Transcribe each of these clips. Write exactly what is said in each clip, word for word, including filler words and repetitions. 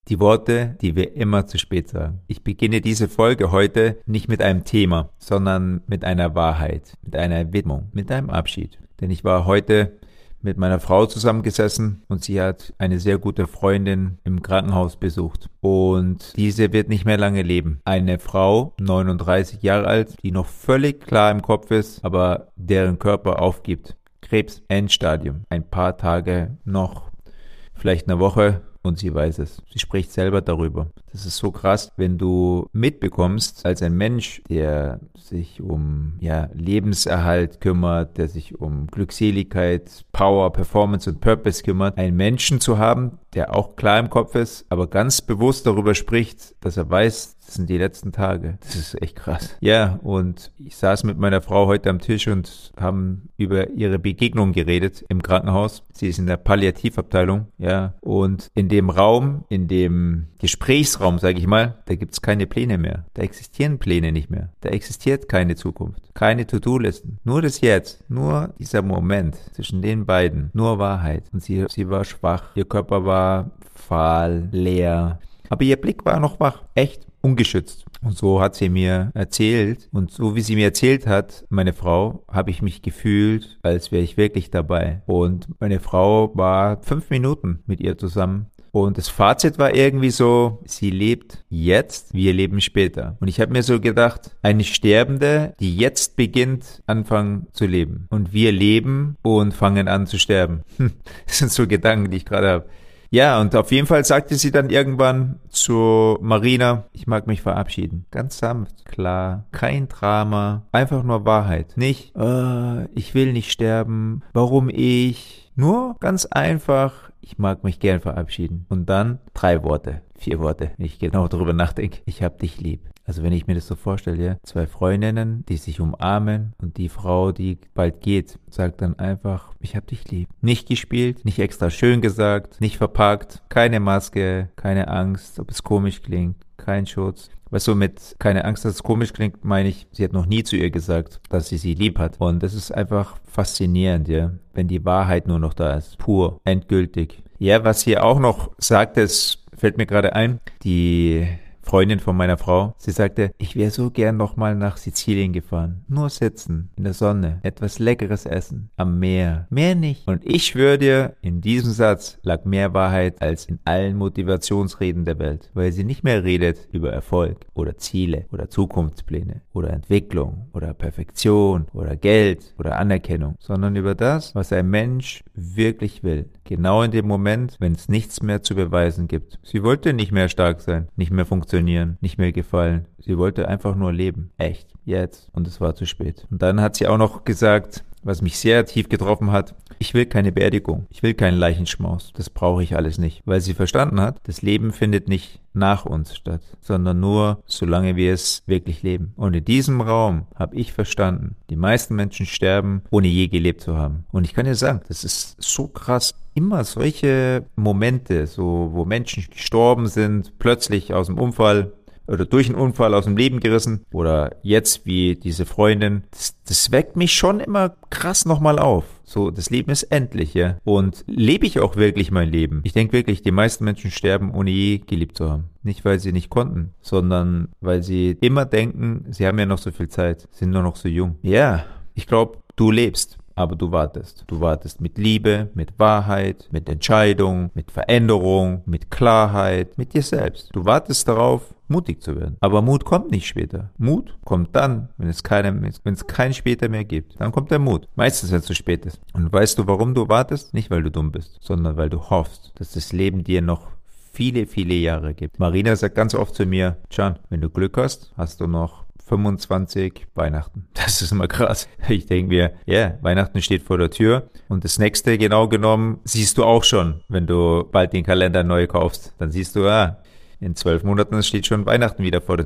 Die Worte, die wir immer zu spät sagen. Ich beginne diese Folge heute nicht mit einem Thema, sondern mit einer Wahrheit, mit einer Widmung, mit einem Abschied. Denn ich war heute mit meiner Frau zusammengesessen und sie hat eine sehr gute Freundin im Krankenhaus besucht. Und diese wird nicht mehr lange leben. Eine Frau, neununddreißig Jahre alt, die noch völlig klar im Kopf ist, aber deren Körper aufgibt. Krebs, Endstadium. Ein paar Tage noch, vielleicht eine Woche. Und sie weiß es. Sie spricht selber darüber. Das ist so krass, wenn du mitbekommst, als ein Mensch, der sich um ja, Lebenserhalt kümmert, der sich um Glückseligkeit, Power, Performance und Purpose kümmert, einen Menschen zu haben, der auch klar im Kopf ist, aber ganz bewusst darüber spricht, dass er weiß, das sind die letzten Tage. Das ist echt krass. Ja, und ich saß mit meiner Frau heute am Tisch und haben über ihre Begegnung geredet im Krankenhaus. Sie ist in der Palliativabteilung, ja, und in dem Raum, in dem Gesprächsraum, sage ich mal, da gibt's keine Pläne mehr. Da existieren Pläne nicht mehr. Da existiert keine Zukunft, keine To-Do-Listen. Nur das Jetzt, nur dieser Moment zwischen den beiden, nur Wahrheit. Und sie, sie war schwach, ihr Körper war fahl, leer, aber ihr Blick war noch wach, echt ungeschützt. Und so hat sie mir erzählt. Und so wie sie mir erzählt hat, meine Frau, habe ich mich gefühlt, als wäre ich wirklich dabei. Und meine Frau war fünf Minuten mit ihr zusammen. Und das Fazit war irgendwie so, sie lebt jetzt, wir leben später. Und ich habe mir so gedacht, eine Sterbende, die jetzt beginnt, anfangen zu leben. Und wir leben und fangen an zu sterben. Das sind so Gedanken, die ich gerade habe. Ja, und auf jeden Fall sagte sie dann irgendwann zu Marina, ich mag mich verabschieden. Ganz sanft, klar, kein Drama, einfach nur Wahrheit. Nicht, äh, ich will nicht sterben, warum ich? Nur ganz einfach, ich mag mich gern verabschieden. Und dann drei Worte, vier Worte, wenn ich genau darüber nachdenke. Ich hab dich lieb. Also wenn ich mir das so vorstelle, ja, zwei Freundinnen, die sich umarmen und die Frau, die bald geht, sagt dann einfach, ich hab dich lieb. Nicht gespielt, nicht extra schön gesagt, nicht verpackt, keine Maske, keine Angst, ob es komisch klingt, kein Schutz. Was so mit keine Angst, dass es komisch klingt, meine ich, sie hat noch nie zu ihr gesagt, dass sie sie lieb hat. Und das ist einfach faszinierend, ja, wenn die Wahrheit nur noch da ist, pur, endgültig. Ja, was sie auch noch sagt, das fällt mir gerade ein, die Freundin von meiner Frau, sie sagte, ich wäre so gern nochmal nach Sizilien gefahren. Nur sitzen, in der Sonne, etwas Leckeres essen, am Meer, mehr nicht. Und ich schwöre dir, in diesem Satz lag mehr Wahrheit als in allen Motivationsreden der Welt, weil sie nicht mehr redet über Erfolg oder Ziele oder Zukunftspläne oder Entwicklung oder Perfektion oder Geld oder Anerkennung, sondern über das, was ein Mensch wirklich will. Genau in dem Moment, wenn es nichts mehr zu beweisen gibt. Sie wollte nicht mehr stark sein, nicht mehr funktionieren, nicht mehr gefallen. Sie wollte einfach nur leben. Echt. Jetzt. Und es war zu spät. Und dann hat sie auch noch gesagt, was mich sehr tief getroffen hat, ich will keine Beerdigung, ich will keinen Leichenschmaus, das brauche ich alles nicht, weil sie verstanden hat, das Leben findet nicht nach uns statt, sondern nur, solange wir es wirklich leben. Und in diesem Raum habe ich verstanden, die meisten Menschen sterben, ohne je gelebt zu haben. Und ich kann dir sagen, das ist so krass, immer solche Momente, so wo Menschen gestorben sind, plötzlich aus dem Unfall, oder durch einen Unfall aus dem Leben gerissen oder jetzt wie diese Freundin, das, das weckt mich schon immer krass nochmal auf. So, das Leben ist endlich, ja. Und lebe ich auch wirklich mein Leben? Ich denke wirklich, die meisten Menschen sterben, ohne je geliebt zu haben. Nicht, weil sie nicht konnten, sondern weil sie immer denken, sie haben ja noch so viel Zeit, sind nur noch so jung. Ja, ich glaube, du lebst. Aber du wartest. Du wartest mit Liebe, mit Wahrheit, mit Entscheidung, mit Veränderung, mit Klarheit, mit dir selbst. Du wartest darauf, mutig zu werden. Aber Mut kommt nicht später. Mut kommt dann, wenn es keinem, wenn es kein später mehr gibt. Dann kommt der Mut. Meistens, wenn es zu spät ist. Und weißt du, warum du wartest? Nicht, weil du dumm bist, sondern weil du hoffst, dass das Leben dir noch viele, viele Jahre gibt. Marina sagt ganz oft zu mir, Can, wenn du Glück hast, hast du noch fünfundzwanzig Weihnachten. Das ist immer krass. Ich denke mir, ja, yeah, Weihnachten steht vor der Tür und das nächste genau genommen siehst du auch schon, wenn du bald den Kalender neu kaufst. Dann siehst du, ah, in zwölf Monaten steht schon Weihnachten wieder vor der Tür.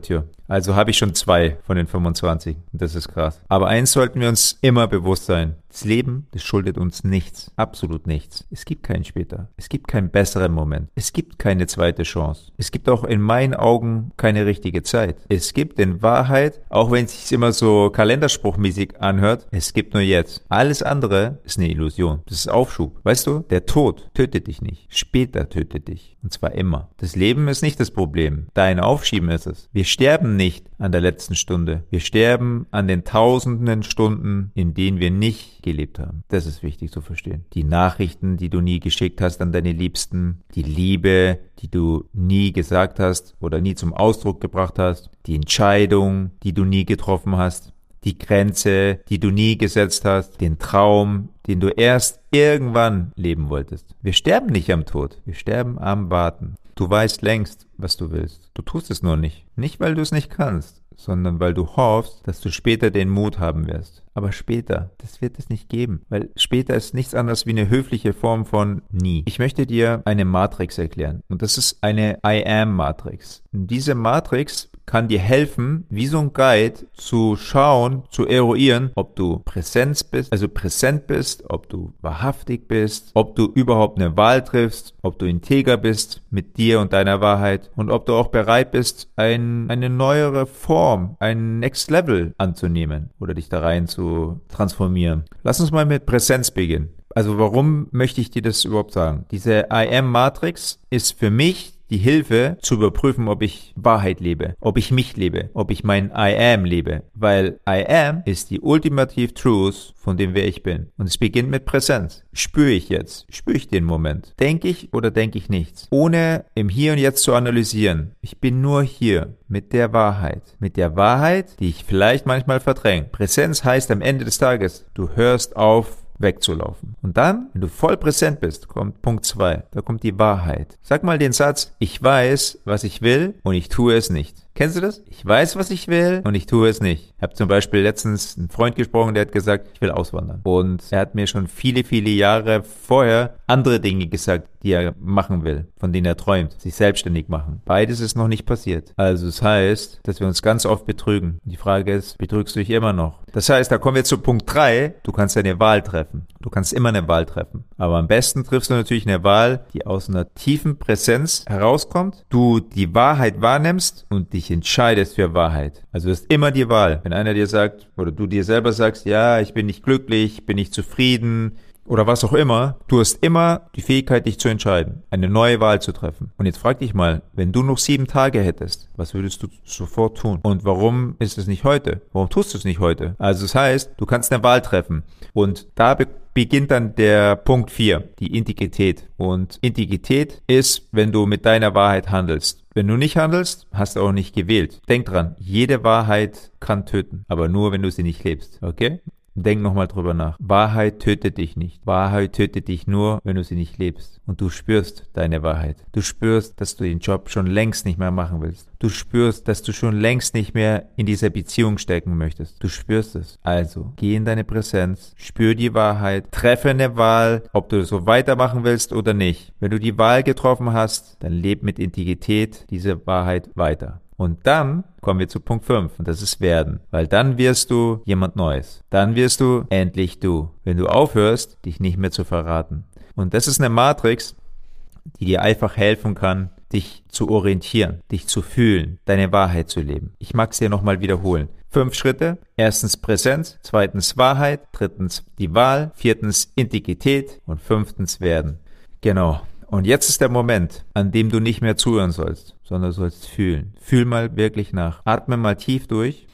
Also habe ich schon zwei von den fünfundzwanzig. Das ist krass. Aber eins sollten wir uns immer bewusst sein. Das Leben, das schuldet uns nichts. Absolut nichts. Es gibt keinen später. Es gibt keinen besseren Moment. Es gibt keine zweite Chance. Es gibt auch in meinen Augen keine richtige Zeit. Es gibt in Wahrheit, auch wenn es sich immer so kalenderspruchmäßig anhört, es gibt nur jetzt. Alles andere ist eine Illusion. Das ist Aufschub. Weißt du, der Tod tötet dich nicht. Später tötet dich. Und zwar immer. Das Leben ist nicht das Problem. Dein Aufschieben ist es. Wir sterben nicht an der letzten Stunde. Wir sterben an den tausenden Stunden, in denen wir nicht gelebt haben. Das ist wichtig zu verstehen. Die Nachrichten, die du nie geschickt hast an deine Liebsten, die Liebe, die du nie gesagt hast oder nie zum Ausdruck gebracht hast, die Entscheidung, die du nie getroffen hast, die Grenze, die du nie gesetzt hast, den Traum, den du erst irgendwann leben wolltest. Wir sterben nicht am Tod, wir sterben am Warten. Du weißt längst, was du willst. Du tust es nur nicht. Nicht, weil du es nicht kannst, sondern weil du hoffst, dass du später den Mut haben wirst. Aber später, das wird es nicht geben, weil später ist nichts anderes wie eine höfliche Form von nie. Ich möchte dir eine Matrix erklären und das ist eine I Am-Matrix. Diese Matrix kann dir helfen, wie so ein Guide zu schauen, zu eruieren, ob du Präsenz bist, also präsent bist, ob du wahrhaftig bist, ob du überhaupt eine Wahl triffst, ob du integer bist mit dir und deiner Wahrheit und ob du auch bereit bist, ein, eine neuere Form, ein Next Level anzunehmen oder dich da rein zu transformieren. Lass uns mal mit Präsenz beginnen. Also warum möchte ich dir das überhaupt sagen? Diese I Am-Matrix ist für mich die Hilfe zu überprüfen, ob ich Wahrheit lebe, ob ich mich lebe, ob ich mein I Am lebe. Weil I Am ist die ultimative Truth von dem, wer ich bin. Und es beginnt mit Präsenz. Spüre ich jetzt? Spüre ich den Moment? Denke ich oder denke ich nichts? Ohne im Hier und Jetzt zu analysieren. Ich bin nur hier mit der Wahrheit. Mit der Wahrheit, die ich vielleicht manchmal verdränge. Präsenz heißt am Ende des Tages, du hörst auf, wegzulaufen. Und dann, wenn du voll präsent bist, kommt Punkt zwei. Da kommt die Wahrheit. Sag mal den Satz, ich weiß, was ich will und ich tue es nicht. Kennst du das? Ich weiß, was ich will und ich tue es nicht. Ich habe zum Beispiel letztens einen Freund gesprochen, der hat gesagt, ich will auswandern. Und er hat mir schon viele, viele Jahre vorher andere Dinge gesagt, die er machen will, von denen er träumt, sich selbstständig machen. Beides ist noch nicht passiert. Also es heißt, dass wir uns ganz oft betrügen. Die Frage ist, betrügst du dich immer noch? Das heißt, da kommen wir zu Punkt drei, du kannst eine Wahl treffen. Du kannst immer eine Wahl treffen. Aber am besten triffst du natürlich eine Wahl, die aus einer tiefen Präsenz herauskommt, du die Wahrheit wahrnimmst und dich entscheidest für Wahrheit. Also du hast immer die Wahl. Wenn einer dir sagt, oder du dir selber sagst, ja, ich bin nicht glücklich, bin nicht zufrieden, oder was auch immer, du hast immer die Fähigkeit, dich zu entscheiden, eine neue Wahl zu treffen. Und jetzt frag dich mal, wenn du noch sieben Tage hättest, was würdest du sofort tun? Und warum ist es nicht heute? Warum tust du es nicht heute? Also das heißt, du kannst eine Wahl treffen. Und da be- beginnt dann der Punkt vier, die Integrität. Und Integrität ist, wenn du mit deiner Wahrheit handelst. Wenn du nicht handelst, hast du auch nicht gewählt. Denk dran, jede Wahrheit kann töten, aber nur, wenn du sie nicht lebst, okay? Denk nochmal drüber nach. Wahrheit tötet dich nicht. Wahrheit tötet dich nur, wenn du sie nicht lebst. Und du spürst deine Wahrheit. Du spürst, dass du den Job schon längst nicht mehr machen willst. Du spürst, dass du schon längst nicht mehr in dieser Beziehung stecken möchtest. Du spürst es. Also, geh in deine Präsenz, spür die Wahrheit, treffe eine Wahl, ob du so weitermachen willst oder nicht. Wenn du die Wahl getroffen hast, dann leb mit Integrität diese Wahrheit weiter. Und dann kommen wir zu Punkt fünf und das ist werden, weil dann wirst du jemand Neues. Dann wirst du endlich du, wenn du aufhörst, dich nicht mehr zu verraten. Und das ist eine Matrix, die dir einfach helfen kann, dich zu orientieren, dich zu fühlen, deine Wahrheit zu leben. Ich mag es dir nochmal wiederholen. Fünf Schritte. Erstens Präsenz, zweitens Wahrheit, drittens die Wahl, viertens Integrität und fünftens werden. Genau. Und jetzt ist der Moment, an dem du nicht mehr zuhören sollst, sondern sollst fühlen. Fühl mal wirklich nach. Atme mal tief durch.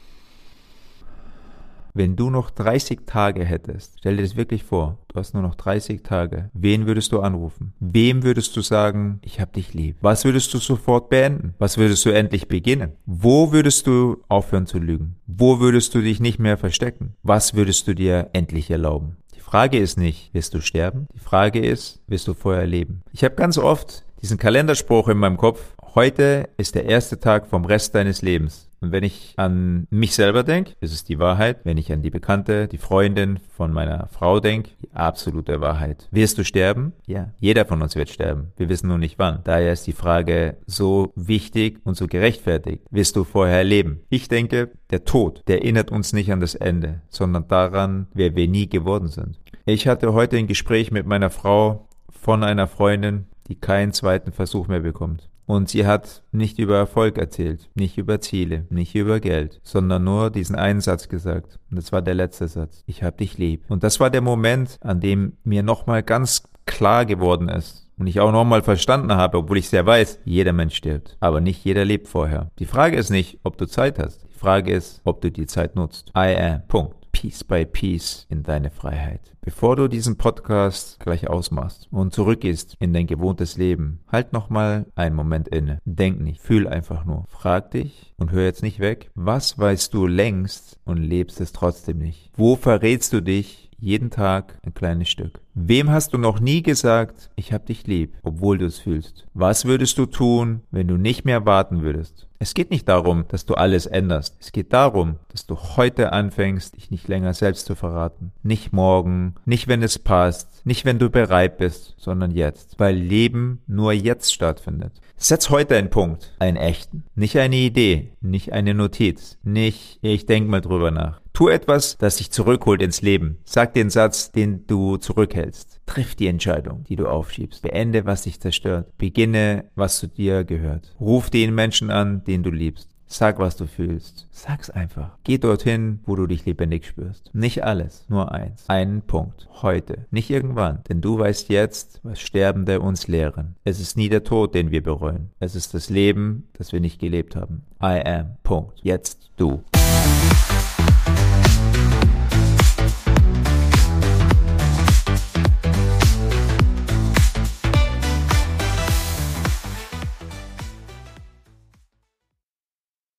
Wenn du noch dreißig Tage hättest, stell dir das wirklich vor, du hast nur noch dreißig Tage, wen würdest du anrufen? Wem würdest du sagen, ich hab dich lieb? Was würdest du sofort beenden? Was würdest du endlich beginnen? Wo würdest du aufhören zu lügen? Wo würdest du dich nicht mehr verstecken? Was würdest du dir endlich erlauben? Die Frage ist nicht, wirst du sterben? Die Frage ist, wirst du vorher leben? Ich habe ganz oft diesen Kalenderspruch in meinem Kopf, Heute ist der erste Tag vom Rest deines Lebens. Und wenn ich an mich selber denke, ist es die Wahrheit. Wenn ich an die Bekannte, die Freundin von meiner Frau denke, die absolute Wahrheit. Wirst du sterben? Ja. Jeder von uns wird sterben. Wir wissen nur nicht wann. Daher ist die Frage so wichtig und so gerechtfertigt. Wirst du vorher leben? Ich denke, der Tod, der erinnert uns nicht an das Ende, sondern daran, wer wir nie geworden sind. Ich hatte heute ein Gespräch mit meiner Frau von einer Freundin, die keinen zweiten Versuch mehr bekommt. Und sie hat nicht über Erfolg erzählt, nicht über Ziele, nicht über Geld, sondern nur diesen einen Satz gesagt. Und das war der letzte Satz. Ich hab dich lieb. Und das war der Moment, an dem mir nochmal ganz klar geworden ist und ich auch nochmal verstanden habe, obwohl ich sehr weiß, jeder Mensch stirbt. Aber nicht jeder lebt vorher. Die Frage ist nicht, ob du Zeit hast. Die Frage ist, ob du die Zeit nutzt. I am. Punkt. Piece by Piece in deine Freiheit. Bevor du diesen Podcast gleich ausmachst und zurückgehst in dein gewohntes Leben, halt nochmal einen Moment inne. Denk nicht, fühl einfach nur. Frag dich und hör jetzt nicht weg, was weißt du längst und lebst es trotzdem nicht? Wo verrätst du dich jeden Tag ein kleines Stück? Wem hast du noch nie gesagt, ich hab dich lieb, obwohl du es fühlst? Was würdest du tun, wenn du nicht mehr warten würdest? Es geht nicht darum, dass du alles änderst. Es geht darum, dass du heute anfängst, dich nicht länger selbst zu verraten. Nicht morgen, nicht wenn es passt, nicht wenn du bereit bist, sondern jetzt. Weil Leben nur jetzt stattfindet. Setz heute einen Punkt, einen echten. Nicht eine Idee, nicht eine Notiz, nicht, ich denk mal drüber nach. Tu etwas, das dich zurückholt ins Leben. Sag den Satz, den du zurückhältst. Triff die Entscheidung, die du aufschiebst. Beende, was dich zerstört. Beginne, was zu dir gehört. Ruf den Menschen an, den du liebst. Sag, was du fühlst. Sag's einfach. Geh dorthin, wo du dich lebendig spürst. Nicht alles, nur eins. Einen Punkt. Heute. Nicht irgendwann. Denn du weißt jetzt, was Sterbende uns lehren. Es ist nie der Tod, den wir bereuen. Es ist das Leben, das wir nicht gelebt haben. I am. Punkt. Jetzt du.